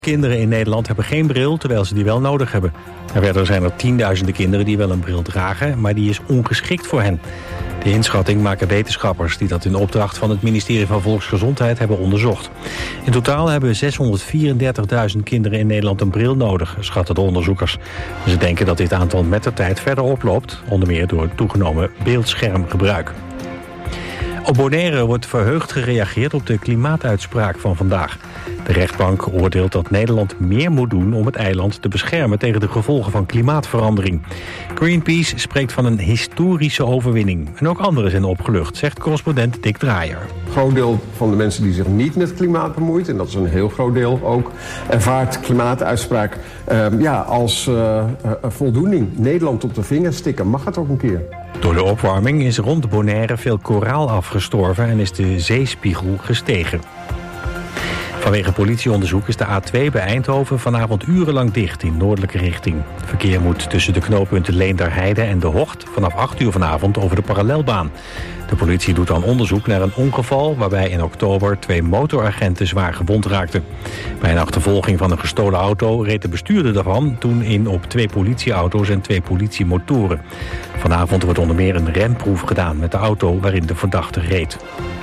Kinderen in Nederland hebben geen bril, terwijl ze die wel nodig hebben. Verder zijn er tienduizenden kinderen die wel een bril dragen, maar die is ongeschikt voor hen. De inschatting maken wetenschappers die dat in opdracht van het ministerie van Volksgezondheid hebben onderzocht. In totaal hebben 634.000 kinderen in Nederland een bril nodig, schatten de onderzoekers. Ze denken dat dit aantal mettertijd verder oploopt, onder meer door het toegenomen beeldschermgebruik. Op Bonaire wordt verheugd gereageerd op de klimaatuitspraak van vandaag. De rechtbank oordeelt dat Nederland meer moet doen om het eiland te beschermen tegen de gevolgen van klimaatverandering. Greenpeace spreekt van een historische overwinning. En ook anderen zijn opgelucht, zegt correspondent Dick Draaier. Een groot deel van de mensen die zich niet met klimaat bemoeit, en dat is een heel groot deel ook, ervaart klimaatuitspraak als voldoening. Nederland op de vingers stikken, mag het ook een keer. Door de opwarming is rond Bonaire veel koraal afgestorven en is de zeespiegel gestegen. Vanwege politieonderzoek is de A2 bij Eindhoven vanavond urenlang dicht in noordelijke richting. Verkeer moet tussen de knooppunten Leenderheide en De Hocht vanaf 8 uur vanavond over de parallelbaan. De politie doet dan onderzoek naar een ongeval waarbij in oktober 2 motoragenten zwaar gewond raakten. Bij een achtervolging van een gestolen auto reed de bestuurder daarvan toen in op 2 politieauto's en 2 politiemotoren. Vanavond wordt onder meer een remproef gedaan met de auto waarin de verdachte reed.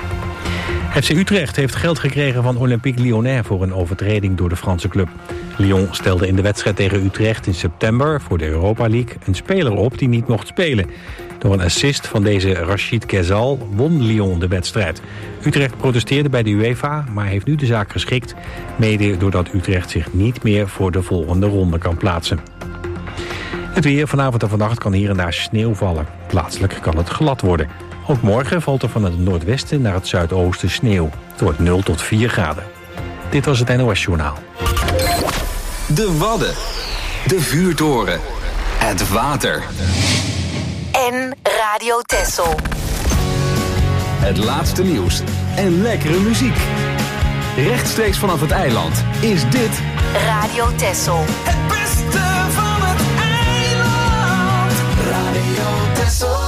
FC Utrecht heeft geld gekregen van Olympique Lyonnais voor een overtreding door de Franse club. Lyon stelde in de wedstrijd tegen Utrecht in september voor de Europa League een speler op die niet mocht spelen. Door een assist van deze Rachid Ghezal won Lyon de wedstrijd. Utrecht protesteerde bij de UEFA, maar heeft nu de zaak geschikt, mede doordat Utrecht zich niet meer voor de volgende ronde kan plaatsen. Het weer vanavond en vannacht kan hier en daar sneeuw vallen. Plaatselijk kan het glad worden. Ook morgen valt er van het noordwesten naar het zuidoosten sneeuw. Het wordt 0 tot 4 graden. Dit was het NOS Journaal. De Wadden. De vuurtoren. Het water. En Radio Texel. Het laatste nieuws en lekkere muziek. Rechtstreeks vanaf het eiland is dit Radio Texel. Het beste van het eiland. Radio Texel.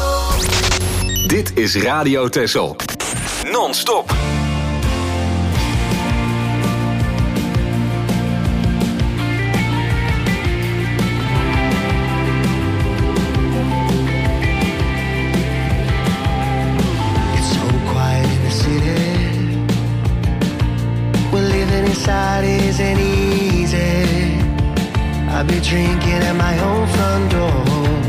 Dit is Radio Texel. Non-stop. It's so quiet in the city. Well, living inside isn't easy. I'll be drinking at my own front door.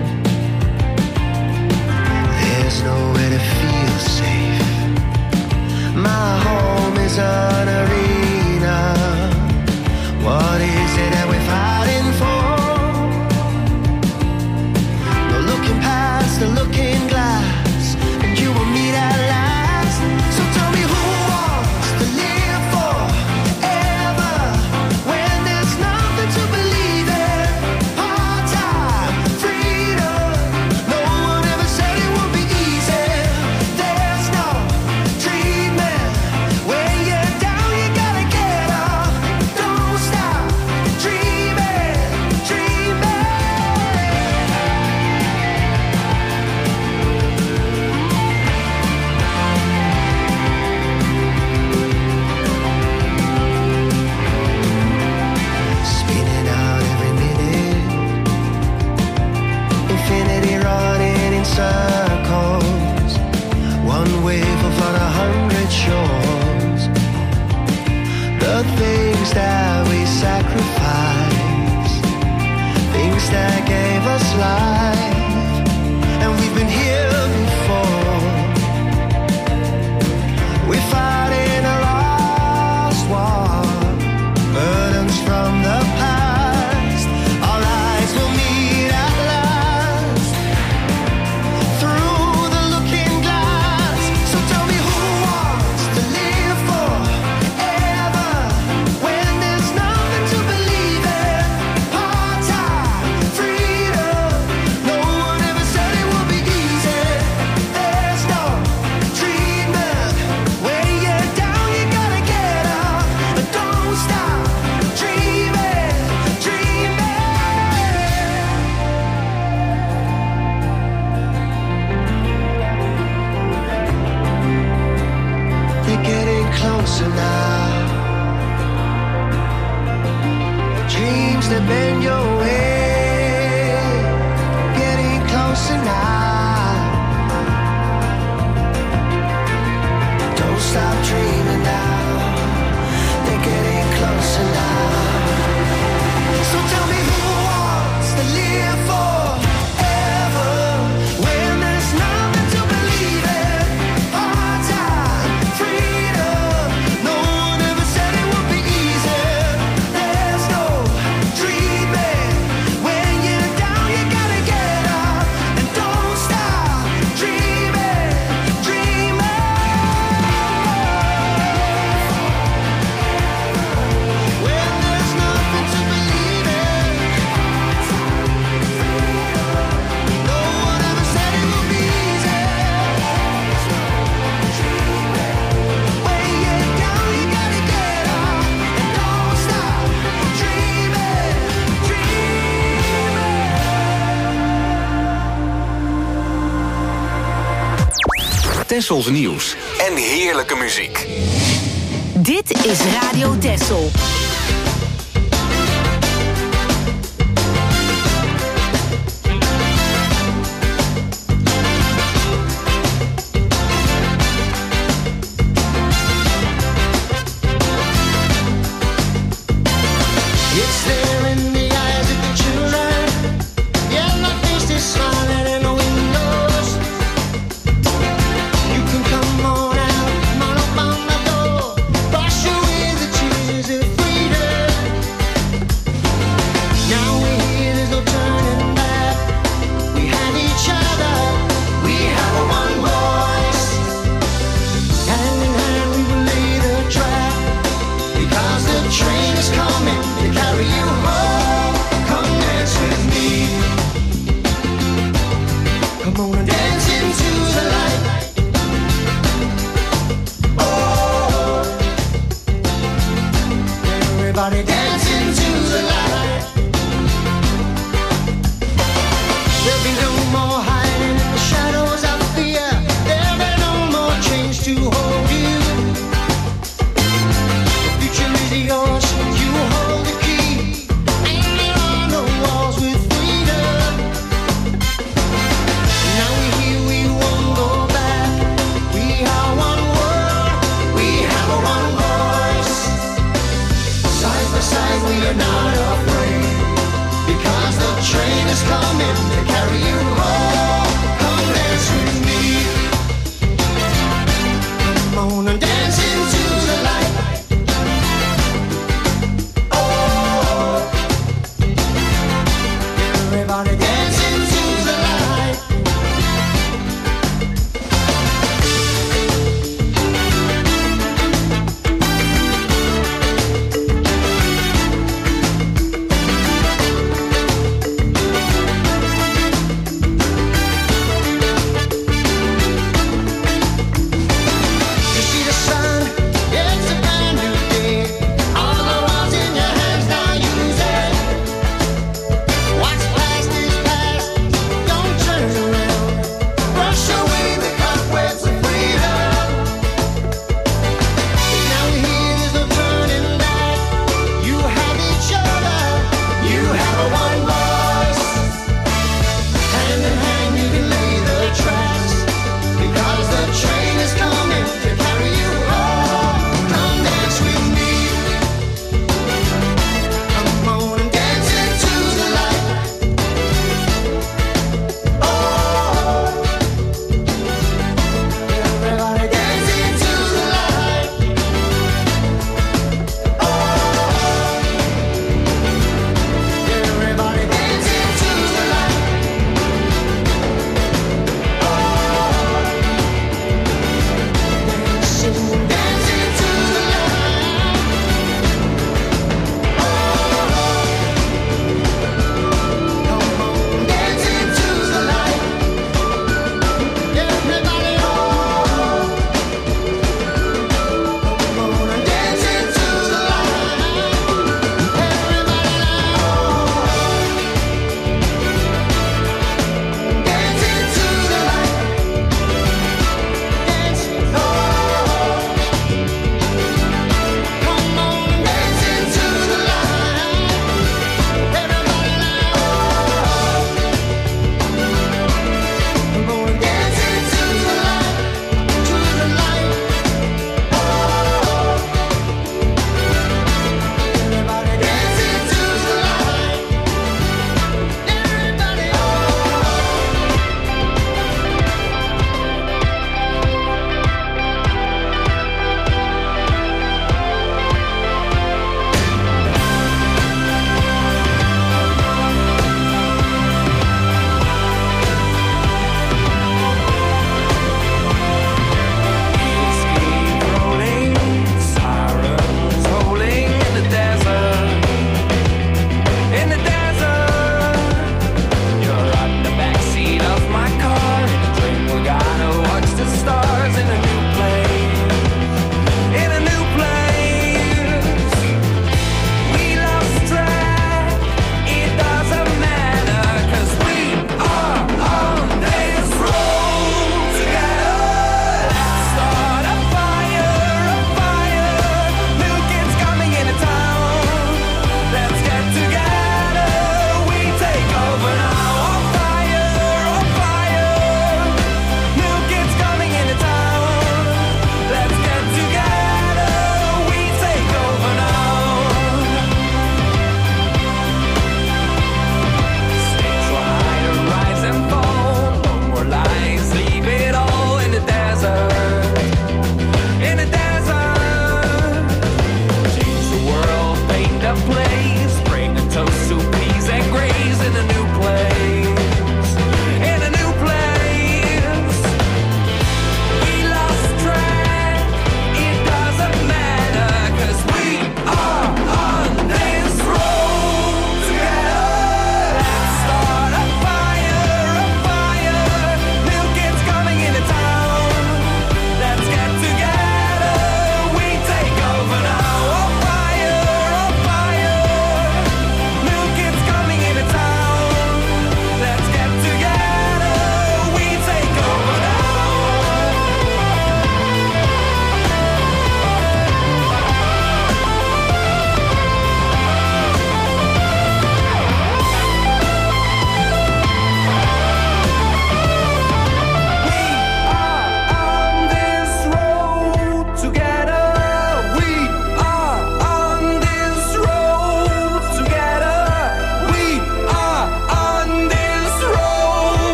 There's nowhere to feel safe. My home is an arena. What is it that we're fighting for? No looking past the looking glass, and you will meet at last. So tell me who wants to live forever when there's nothing to believe in? Part-time freedom. No one ever said it would be easy. There's no treatment. When you're down, you gotta get up. Don't stop dreaming, dreaming. Spinning out every minute. Infinity running in circles. One wave will flood 100 shores. The things that we sacrifice, things that gave us life, and we've been here before. We're fighting a lost war, burdens from the past. Our eyes will meet at last through the looking glass. So tell me who wants to live forever when there's that bend your way, getting closer now. Don't stop dreaming now, they're getting closer now. So tell me who wants to live forever when there's nothing to believe in. Hard time, freedom, no one ever said it would be easy. There's no dreaming, when you're down you gotta get up. And don't stop dreaming, dreaming. When there's nothing to believe in, no one ever said it would be easy. When you're down, you gotta get up and don't stop dreaming, Tessels nieuws en heerlijke muziek. Dit is Radio Tessel. It's there in the eyes of the children. Yeah, my face is smiling in the windows. You can come on out, come on up on my door. Wash away the tears of freedom. Now we're here, there's no turning back. We have each other, we have a one voice. Hand in hand we will lay the track. Because the train is coming to carry you home. Come dance with me. Come on and dance into the light. Oh, everybody dance into the light. There'll be no more hiding in the shadows of fear. There'll be no more chains to hold you. The future is yours, you hold the key. And there are no walls with freedom. Now we're here, we won't go back. We are one world, we have a one voice. Side by side we are not afraid. Because the train is coming to carry you home. Come dance with me. Come on and dance into the light. Oh, everybody dance into the light.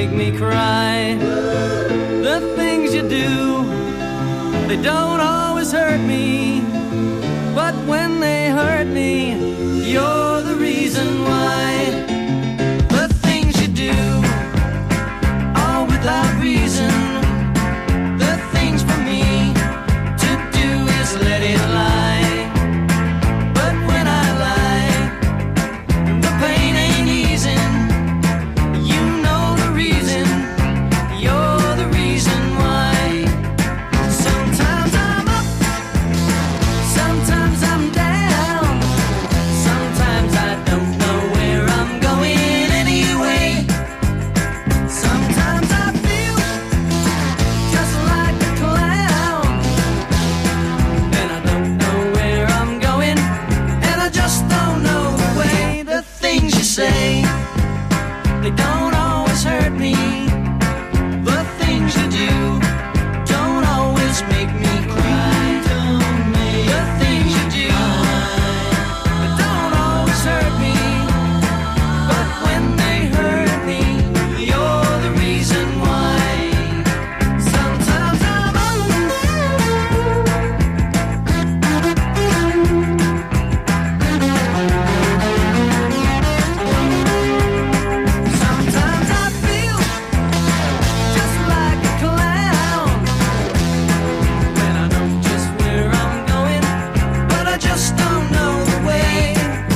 make me cry. The things you do, they don't always hurt me, but when they hurt me, you're the reason why. The things you do, all without reason. The things for me to do is let it lie. But when I lie, the pain ain't easing. You know the reason, you're the reason why. Sometimes I'm up, sometimes I'm down. Sometimes I don't know where I'm going anyway. Sometimes I feel just like a clown, and I don't know where I'm going, and I just don't know the way. The things you say, they don't always hurt me. The things you do don't always make me cry. The things you do, they don't always hurt me, but when they hurt me, you're the reason why. Sometimes I'm sometimes I feel just like a clown, and I know just where I'm going, but I just don't know the way.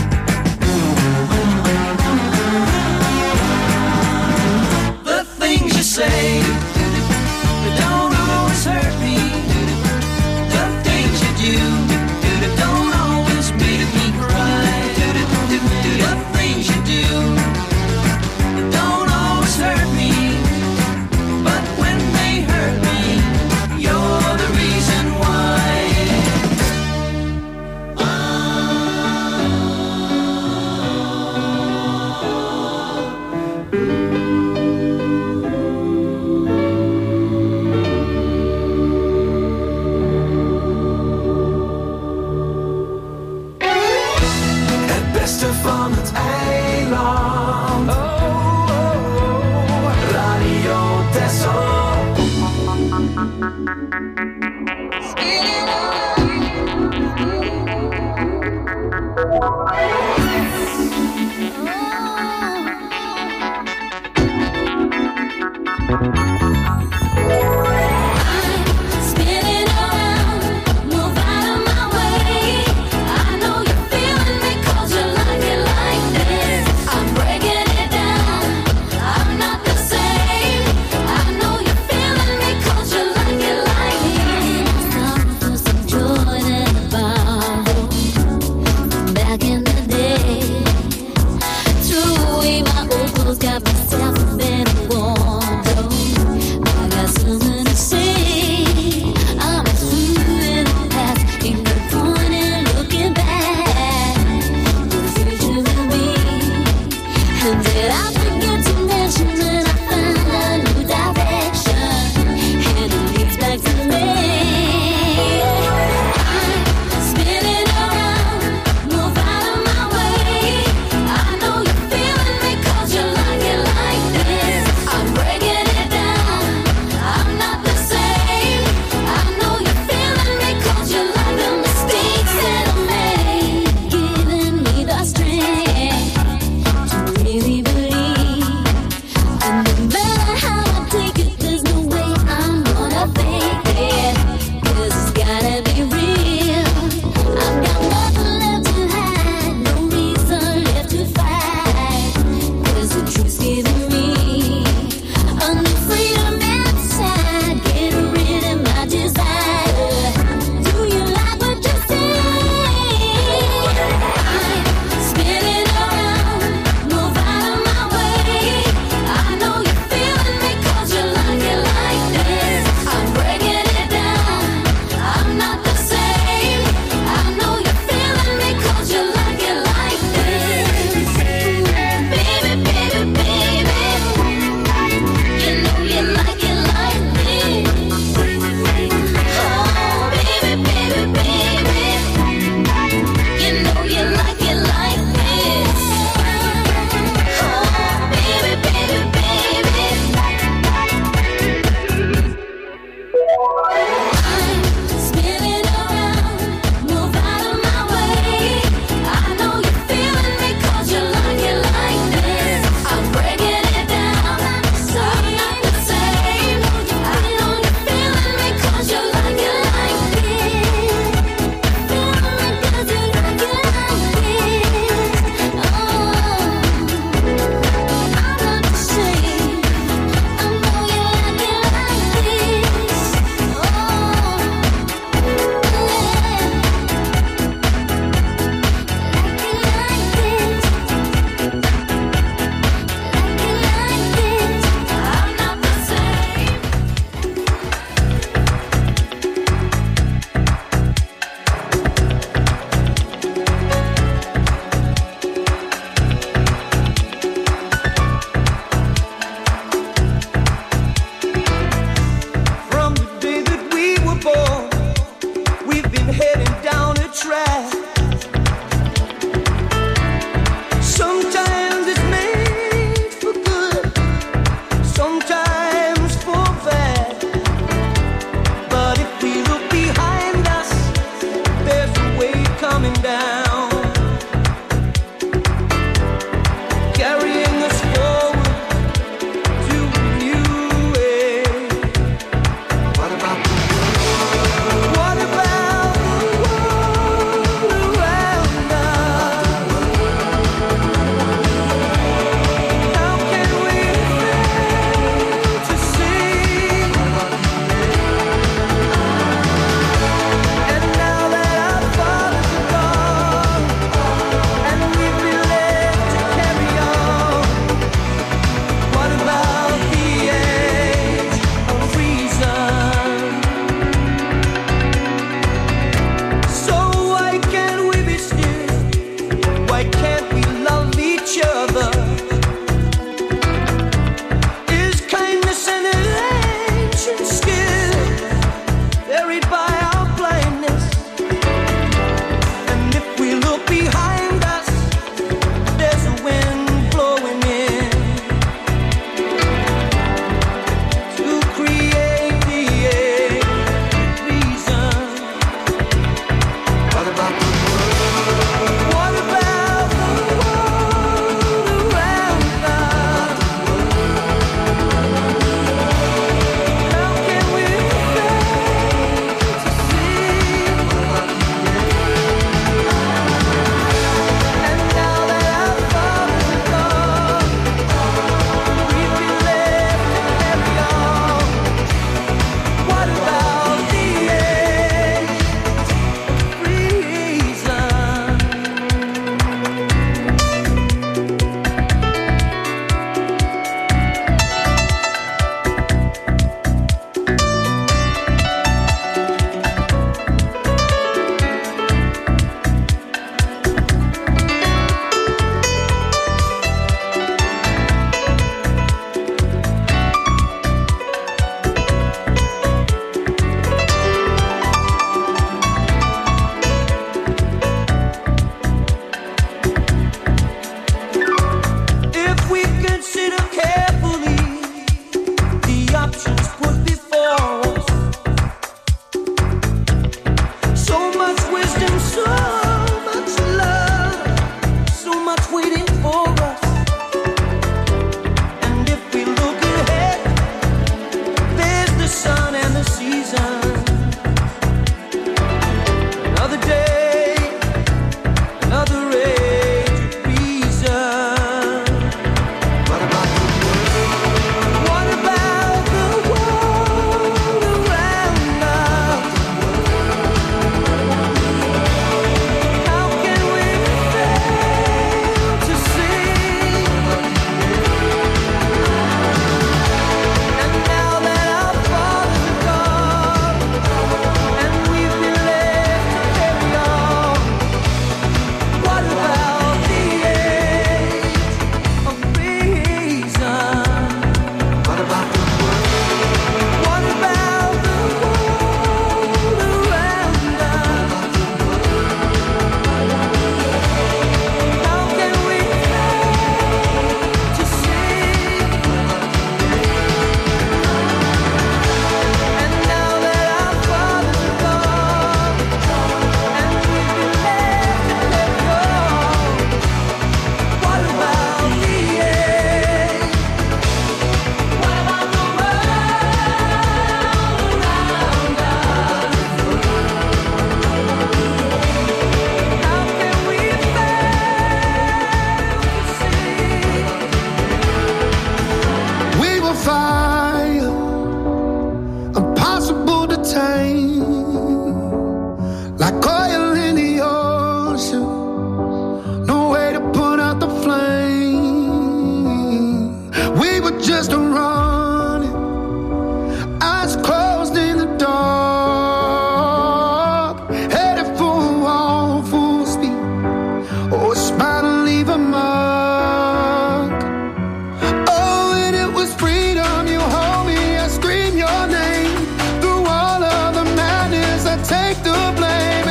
The things you say, they don't always hurt me. The things you do, they don't always make me cry. The things you do, they don't always hurt me, but when they hurt me, you're the reason why. Het beste van het eiland. Radio Texel. Spinning around, move out of my way. I know you're feeling me 'cause you like it like this. I'm breaking it down, I'm not the same. I know you're feeling me 'cause you like it like fire, impossible to tame. Like oil in the ocean, no way to put out the flame. We were just running, eyes closed in the dark, headed for a wall full speed. Oh, it's bound to leave a mark. Oh, and it was freedom. You hold me, I scream your name. Through all of the madness, I take the blame.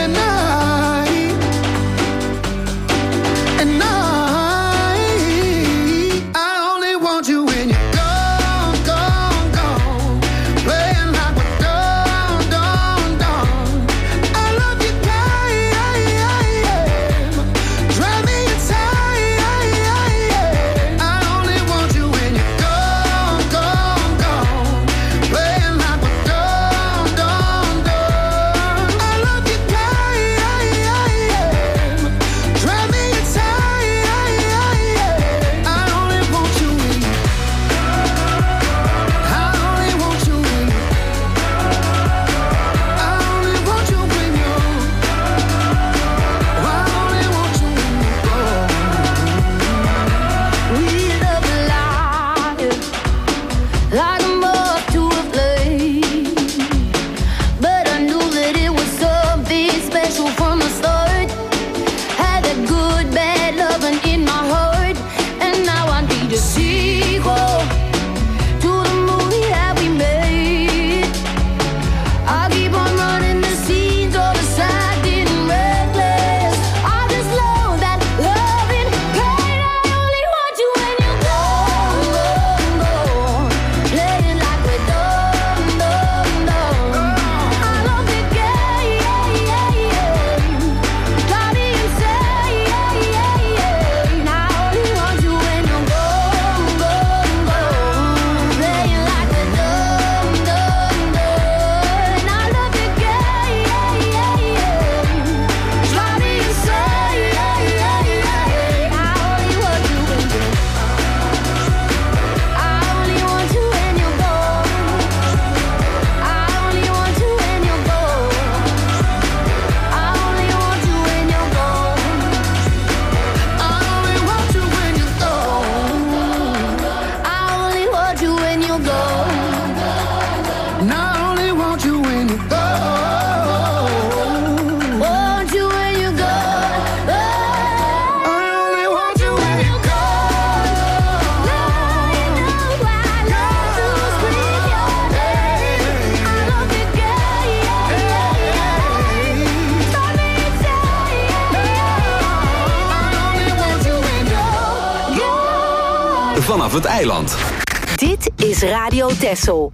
Vanaf het eiland. Dit is Radio Texel.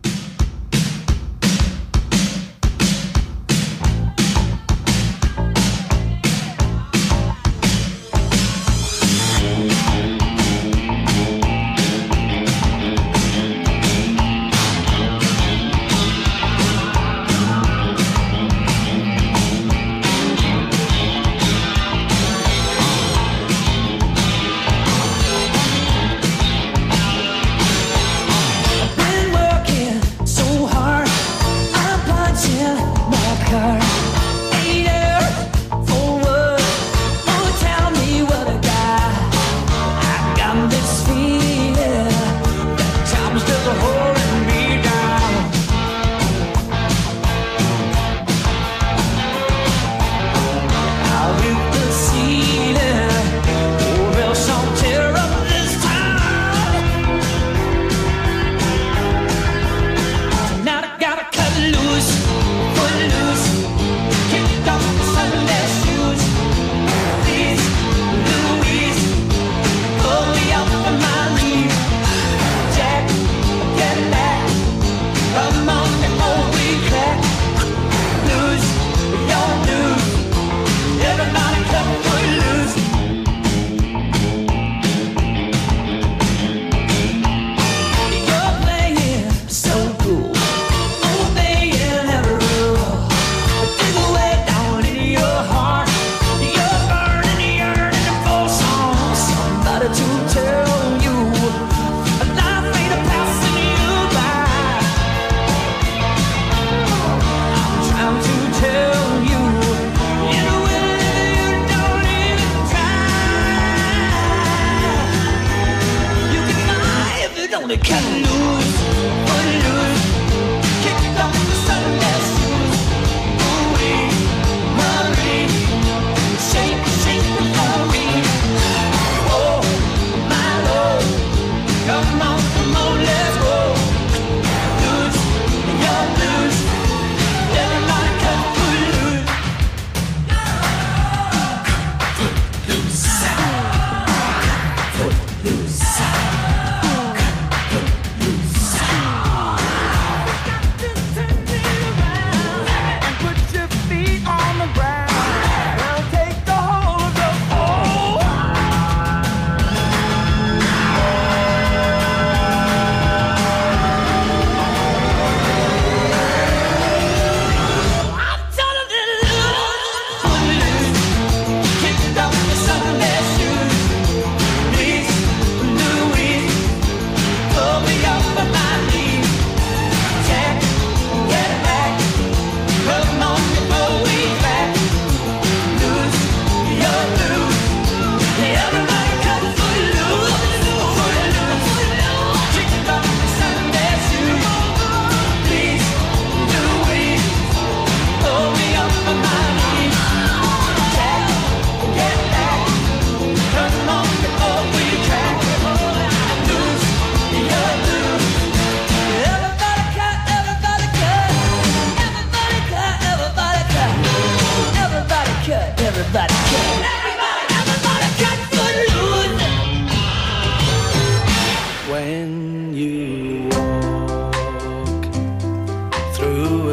Been working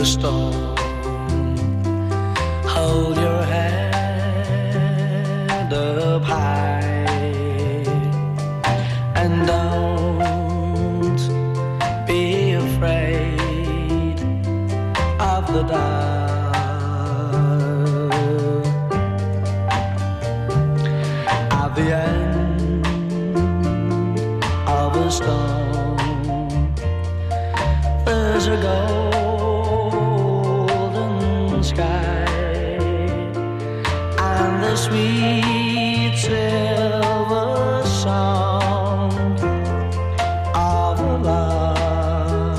the storm. Hold your head up high and don't be afraid of the dark. At the end of a storm, there's a golden sky and the sweet silver song of love.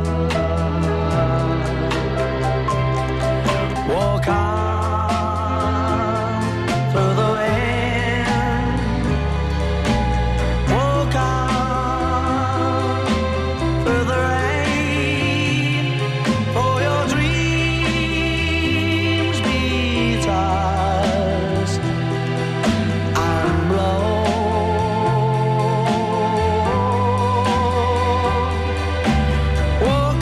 Walk on through the wind, walk on through the rain, for your dreams be tossed and blown. Walk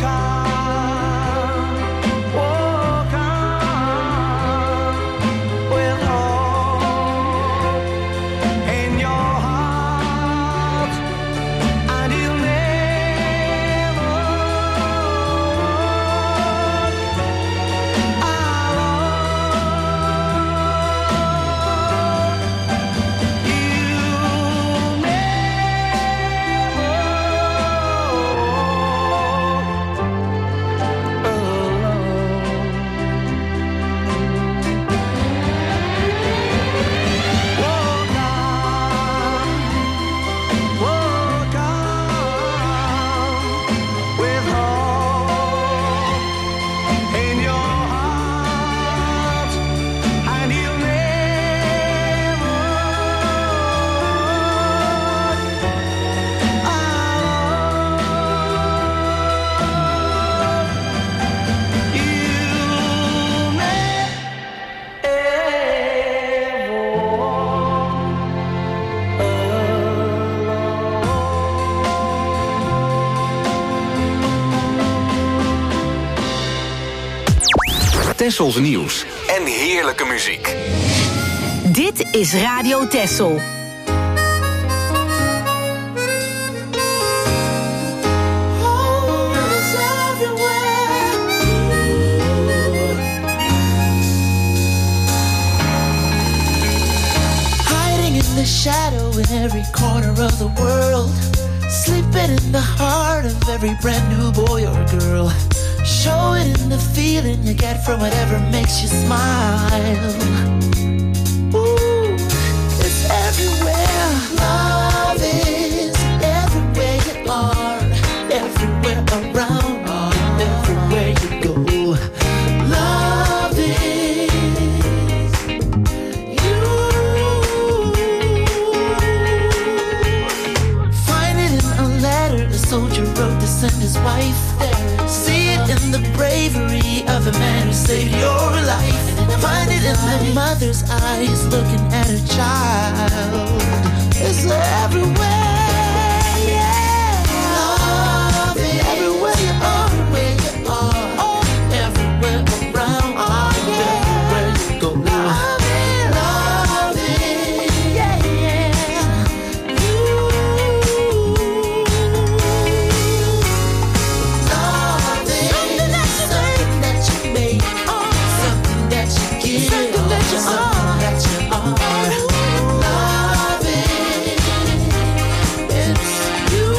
on with hope in your heart, and you'll never Tessels nieuws en heerlijke muziek. Dit is Radio Tessel. Hiding in the shadow in every corner of the world, sleeping in the heart of every brand new boy or girl. Show it in the feeling you get from whatever makes you smile. Ooh, it's everywhere. Love is everywhere you are, everywhere around, everywhere you go. Love is you. Find it in a letter the soldier wrote to send his wife there. See it in the bravery of the man who saved your life. Find it in the mother's eyes looking at her child. It's everywhere, yeah. Love is everywhere you are, where you are, everywhere around, everywhere you go. Love is, yeah, yeah. You. Love is something that you make, something that you give, something that you are. Love is, it's you.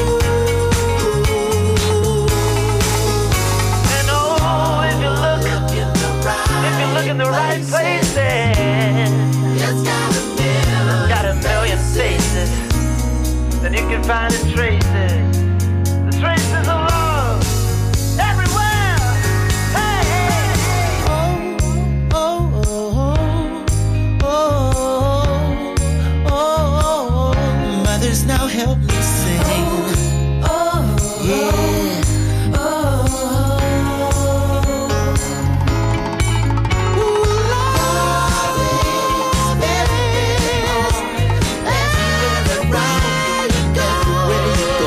And oh, if you look in the right places, It's got a million faces, then you can find the traces of love everywhere. Hey, hey. Mothers, now help me sing. Yeah. Love is everywhere around, everywhere you go.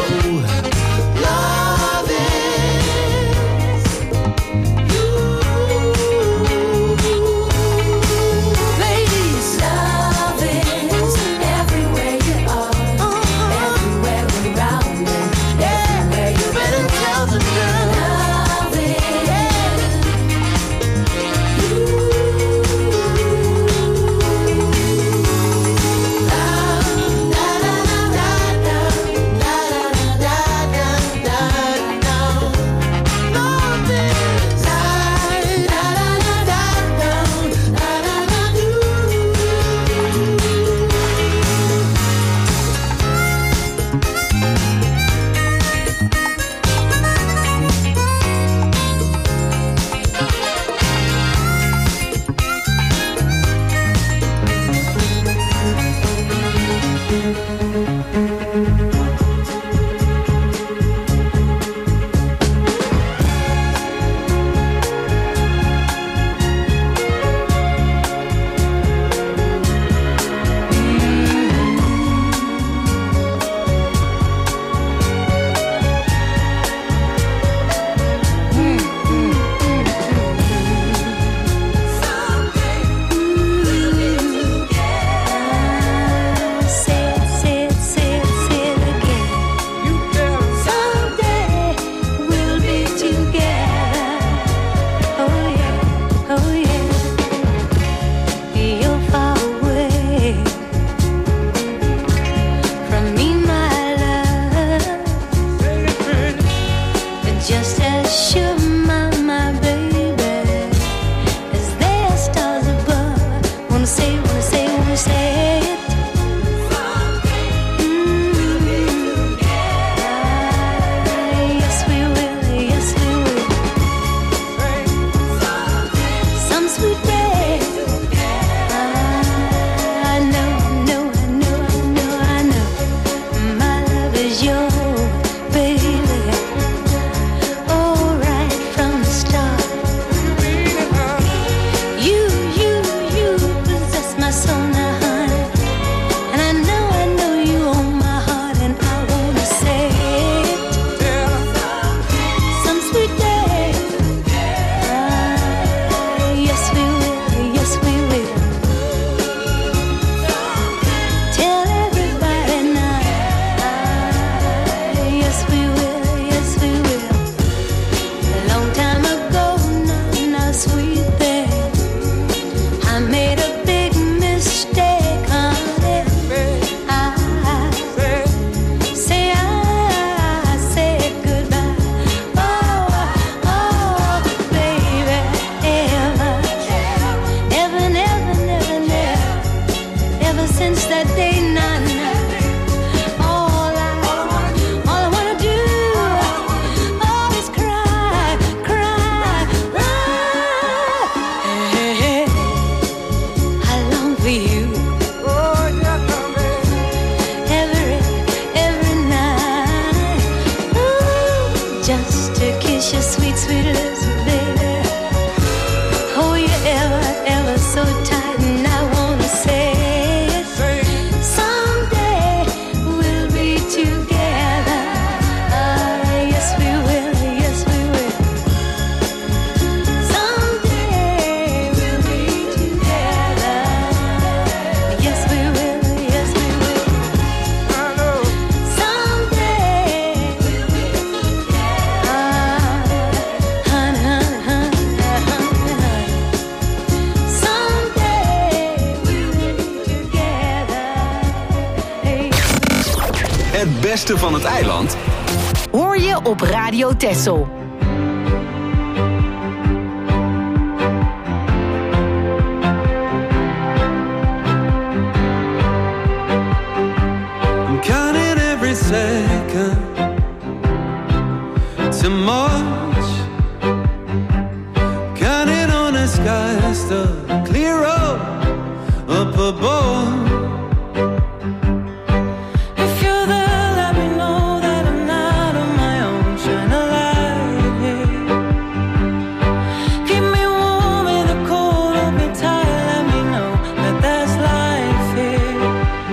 Sure, my baby, is there stars above? Wanna say it. Yes, we will. Some sweet day. I know. My love is your baby. Oh, right from the start. You possess my soul now, honey. And I know you own my heart, and I wanna say it. Some sweet day. Yes, we will. Tell everybody now. Yes, we will. A long time ago, now, sweet thing, I made a big mistake, honey. I said goodbye. Oh, baby, ever since that day, now, all I wanna do, is cry. Hey, I long for you. Every night. Ooh, just to kiss your sweet lips, baby. Oh, you're ever so tight, and I wanna say it. Someday we'll be together. Yes, we will. Someday we'll be together. Yes, we will. Someday we'll be together. Honey. Someday we'll be together. Het beste van het eiland Hoor je op Radio Texel. I'm counting every second to March. Counting on the skies to clear up above. If you're there, let me know that I'm not on my own. Shine a light here. Keep me warm in the cold, hold me tight. Let me know that there's life here.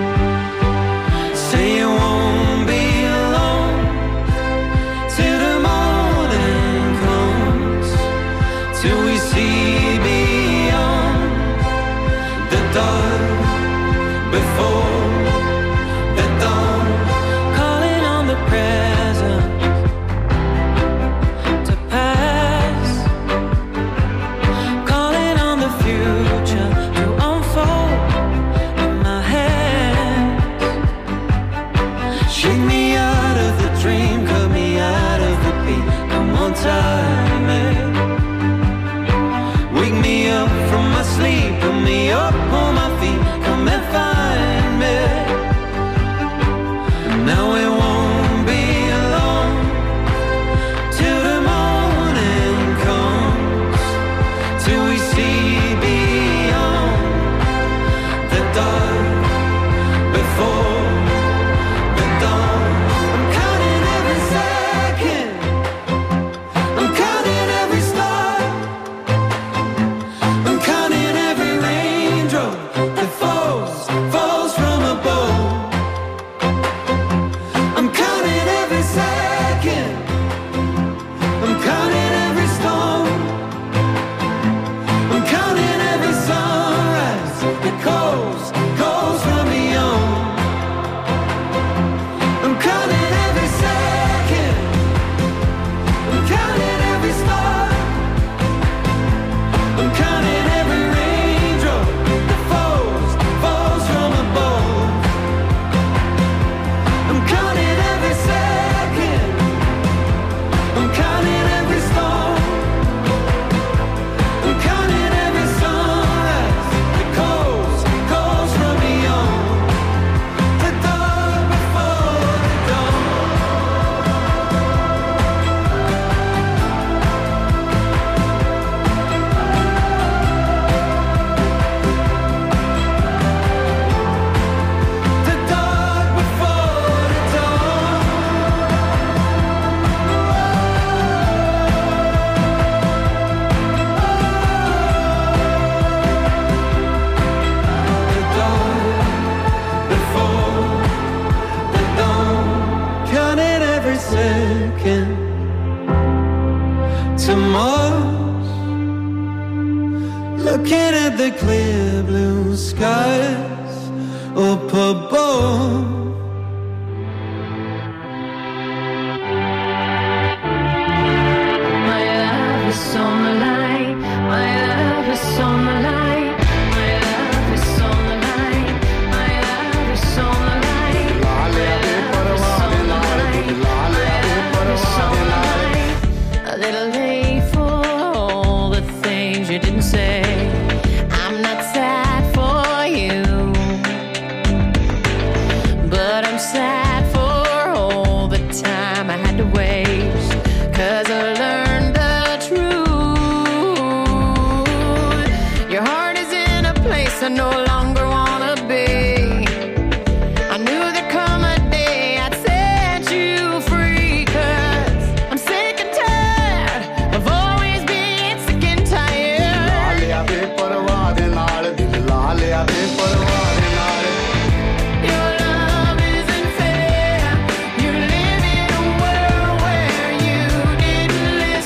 Say you won't be alone till the morning comes, till we see beyond the dark before the dawn. Calling on the present to pass, calling on the future to unfold in my hands. Shake me out of the dream, cut me out of the beat. Come on, time it. Wake me up from my sleep, put me up on my feet. Come and find me. Now we won't be alone till the morning comes, till we see beyond the dark before the dawn. I'm counting every second, I'm counting every star, I'm counting every raindrop to Mars, looking at the clear blue skies up above. My love is on the line. My love is on the line. My love is on the line. My love is on the line. My love is on the line. My love is on the line. A little late for all the things you didn't say. I'm not sad for you, but I'm sad for all the time I had to waste. 'Cause I learned the truth. Your heart is in a place I no longer wanna be. I knew there'd come a day I'd set you free. 'Cause I'm sick and tired of always being sick and tired. Your love isn't fair. You live in a world where you didn't live.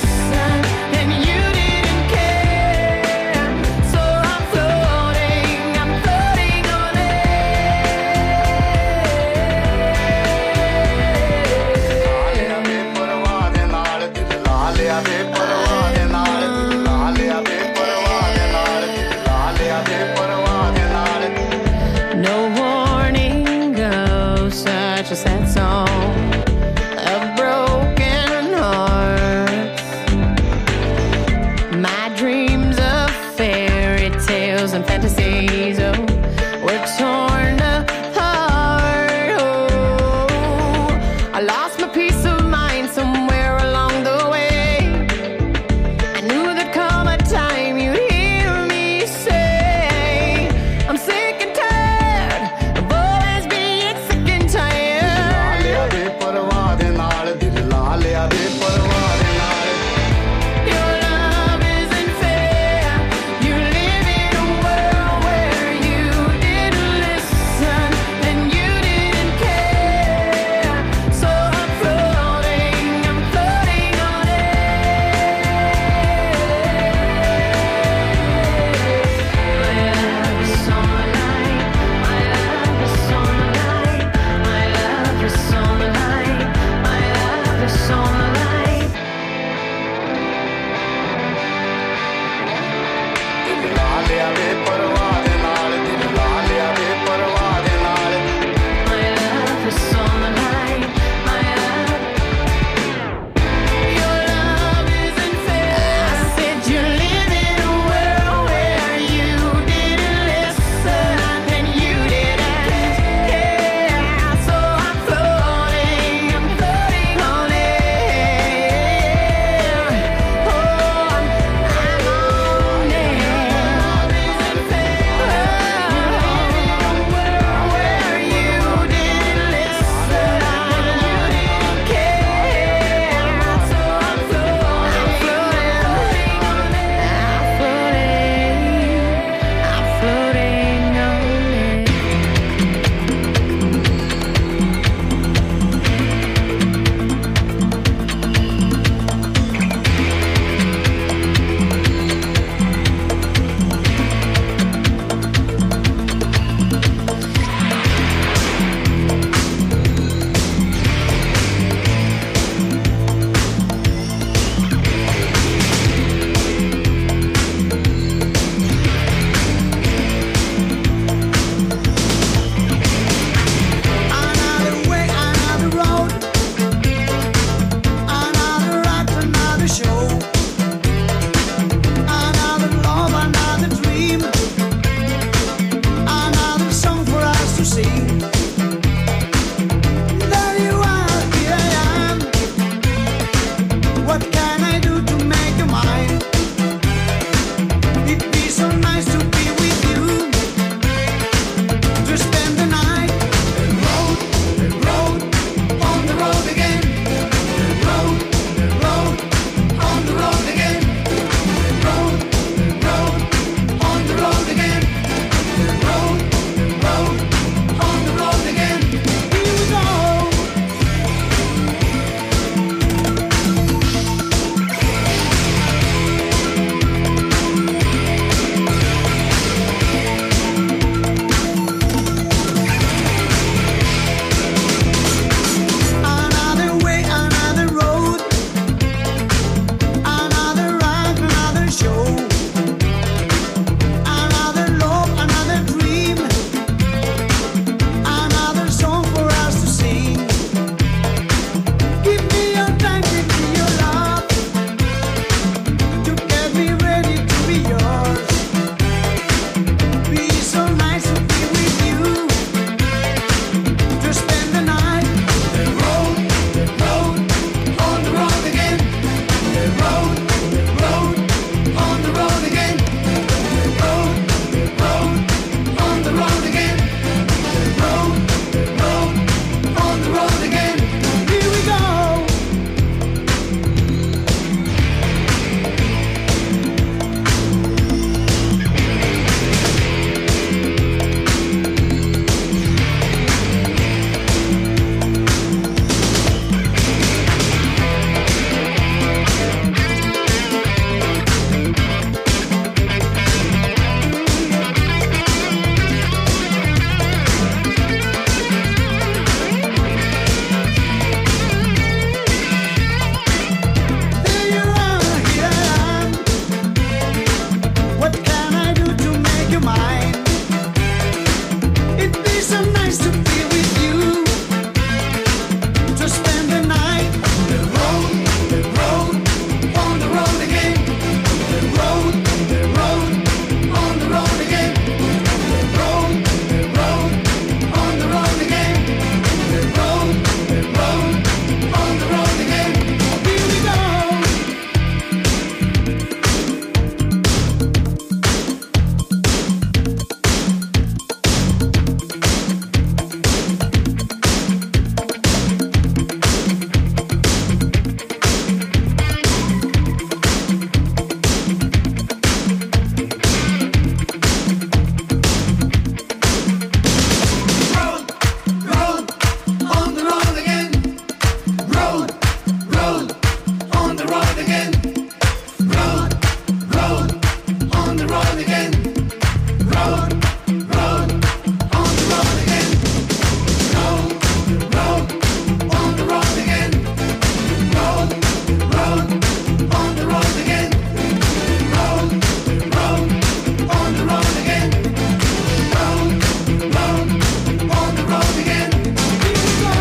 road again. Road, road, on the road again. Road, road, on the road again. Road, road, on the road again. Road, road, on the road again. Road, road, on the road again. Road, road, on the road again. Here we go.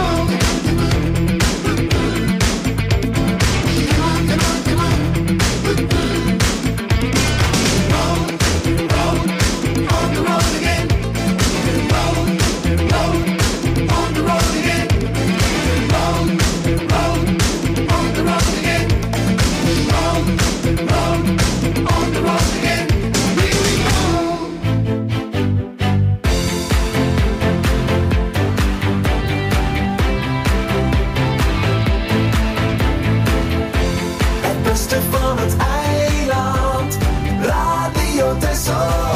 Come on, come on, come on. Road, road, on the road again. Road, road, on the road again. Road, road, on the road again. Road, road, on the road again. Here we go. Het beste van het eiland, Radio Texel.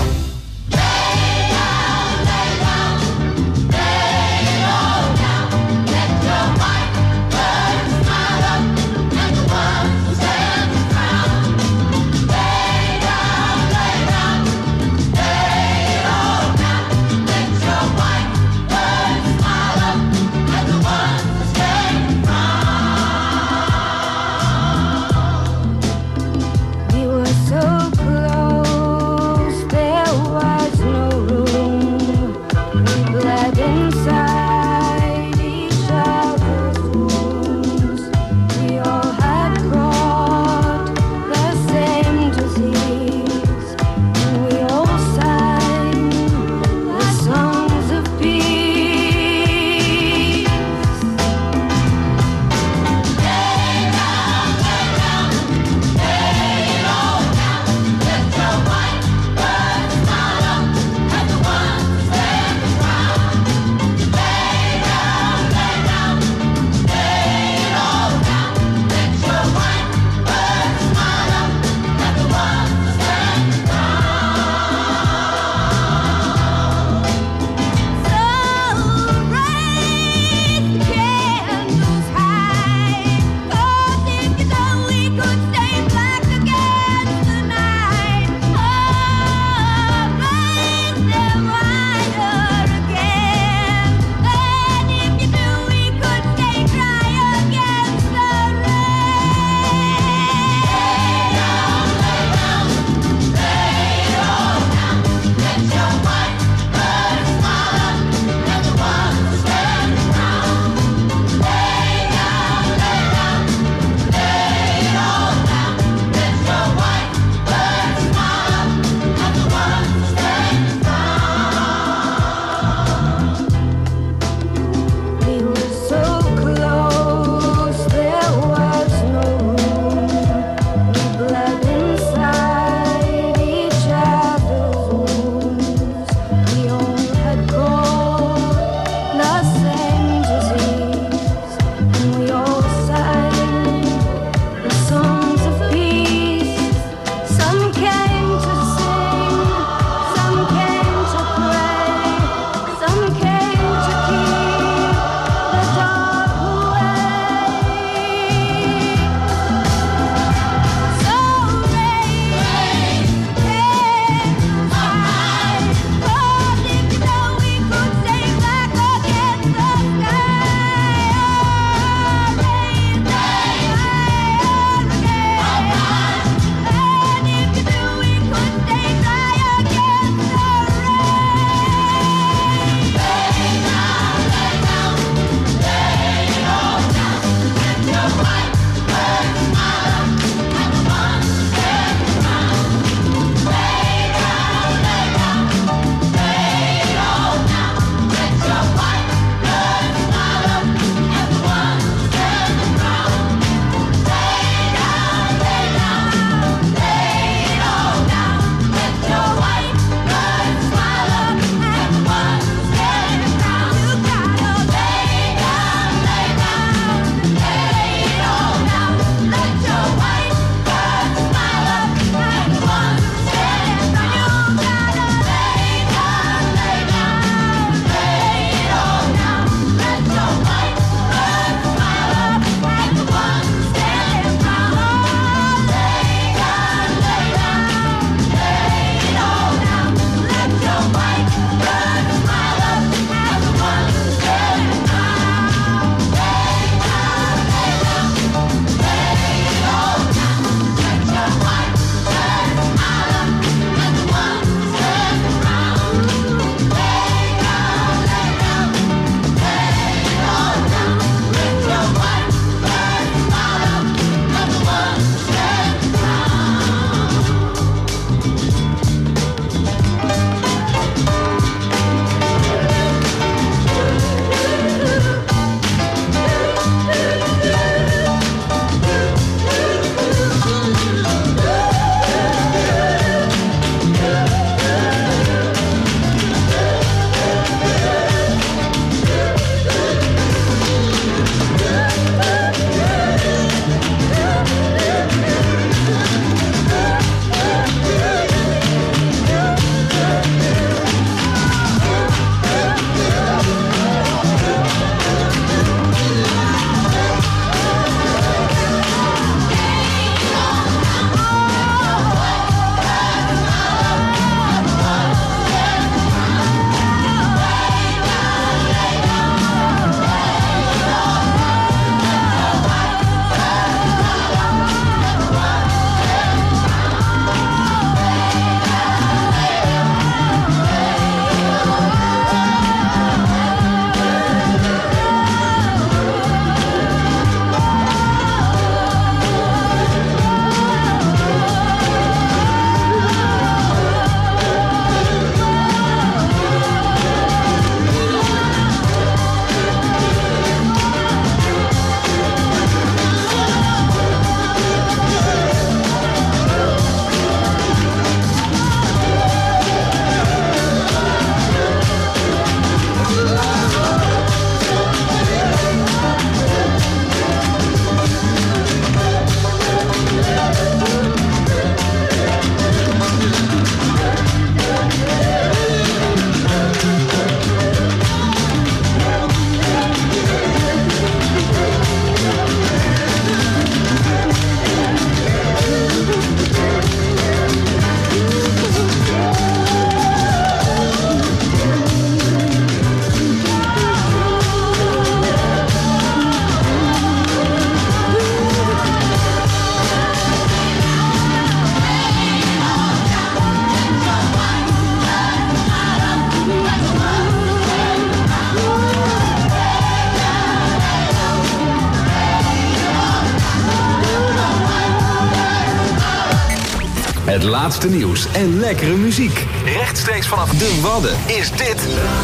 Het laatste nieuws en lekkere muziek. Rechtstreeks vanaf de Wadden is dit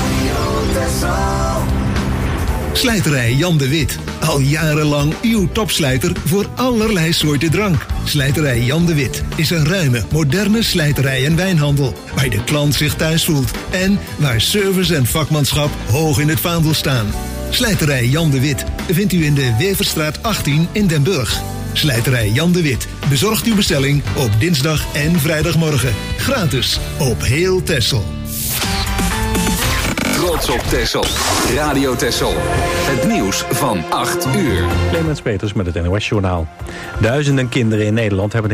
Slijterij Jan de Wit. Al jarenlang uw topslijter voor allerlei soorten drank. Slijterij Jan de Wit is een ruime, moderne slijterij en wijnhandel. Waar de klant zich thuis voelt. En waar service en vakmanschap hoog in het vaandel staan. Slijterij Jan de Wit vindt u in de Weverstraat 18 in Den Burg. Slijterij Jan de Wit bezorgt uw bestelling op dinsdag en vrijdagmorgen. Gratis op heel Texel. Trots op Texel. Radio Texel. Het nieuws van 8 uur. Clemens Peters met het NOS Journaal. Duizenden kinderen in Nederland hebben